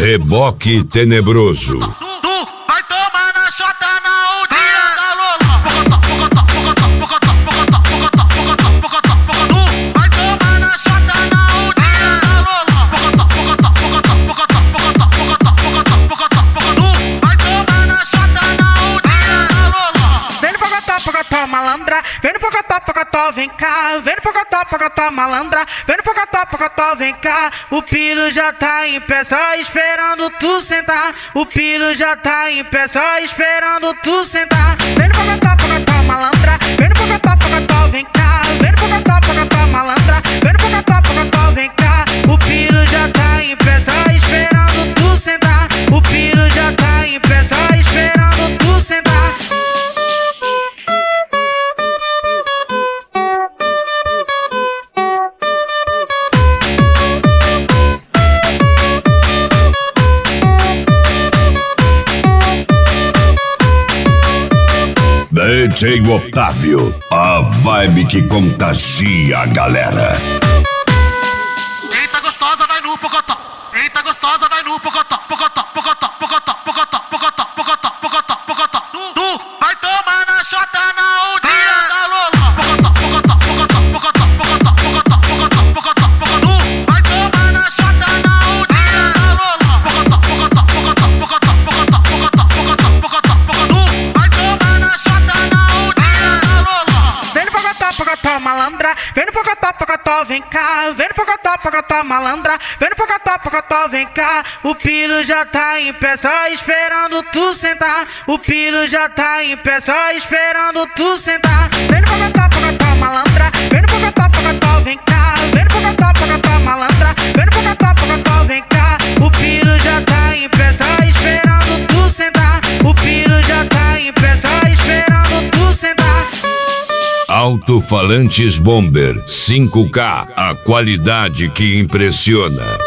Reboque Tenebroso. Tu vai tomar na chota na dia da Lola. Pocotó, pocotó, pocotó, pocotó, pocotó, pocotó, pocotó, pocotó. Tu vai tomar na chota na dia da Lola. Pocotó, pocotó, pocotó, pocotó, pocotó, pocotó, pocotó, pocotó, pocotó. Tu vai tomar na chota na dia da Lola. Vem no pocotó, malandra. Vem no pocotó, vem cá. Vem no pocotó, malandra. Vem no pocotó, vem cá. O piro já tá em pé, só esperando tu sentar. O piro já tá em pé, só esperando tu sentar. Vem no pocotó, malandra. Vem no pocotó, vem cá. Vem no pocotó, malandra. Vem no pocotó, vem cá. O piro já tá em pé, só esperando tu sentar. O piro já tá em pé, só esperando tu sentar. DJ Otávio, a vibe que contagia a galera. Eita gostosa, vai no pocotó. Eita gostosa, vai no pocotó. Pocotó, pocotó, pocotó, pocotó, pocotó, pocotó, pocotó, pocotó. Tu vai tomar na chota na dia da Lola. Pocotó, pocotó, pocotó, pocotó, pocotó, pocotó, pocotó, pocotó, pocotó. Tu vai tomar na chota na dia da Lola. Pocotó, pocotó, pocotó, pocotó, pocotó, pocotó, pocotó, pocotó, pocotó. Tu vai tomar na chota na dia da Lola. Vem no pocotó, malandra. Vem no pocotó, vem cá. Vem no pocotó, malandra. Vem no pocotó, vem cá. O piro já tá em pé, só esperando tu sentar. O piro já tá em pé, só esperando tu sentar. Vem no pocotó, malandra. Vem no pocotó, vem cá. Vem no pocotó, malandra. Vem no pocotó, vem cá. O piro já tá em pé, só esperando tu sentar. O piro já tá em pé, só esperando tu sentar. Alto-falantes Bomber 5K, a qualidade que impressiona.